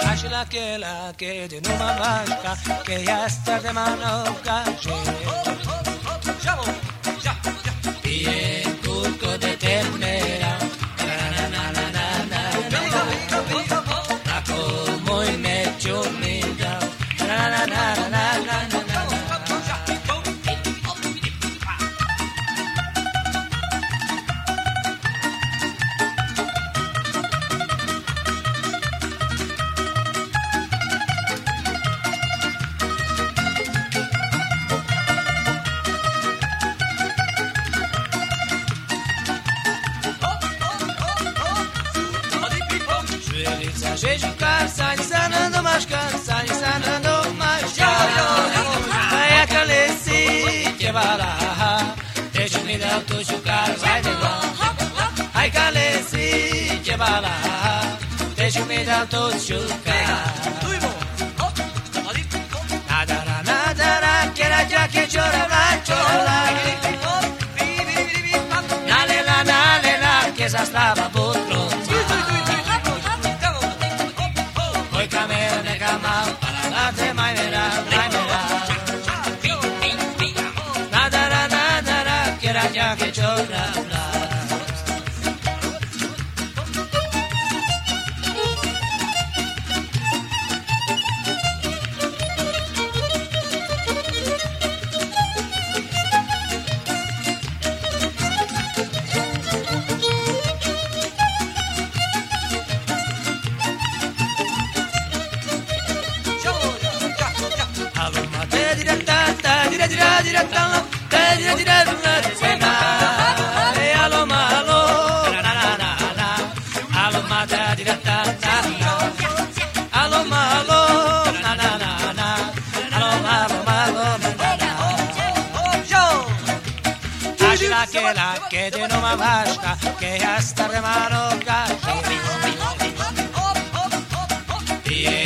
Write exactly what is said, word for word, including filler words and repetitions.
la que la que de numa vaca que ya está de mano calle y el turco de ternera na na na na na la como y me chumida na na na na na na. Jeju carça, insanando mais carça, insanando mais vai a caleci, que bala, deixa-me dar o teu chucar, vai de lá. Ai caleci, que bala, deixa-me dar o teu chucar. Nadara, nadara, que era já que chora, vai chorar. Nalela, nalela, que já estava por pronto. Nada mai vera, mai vera. Nadara, nadara, que era ya que chorra. Que la que de no me basta, que ya está de mano calle.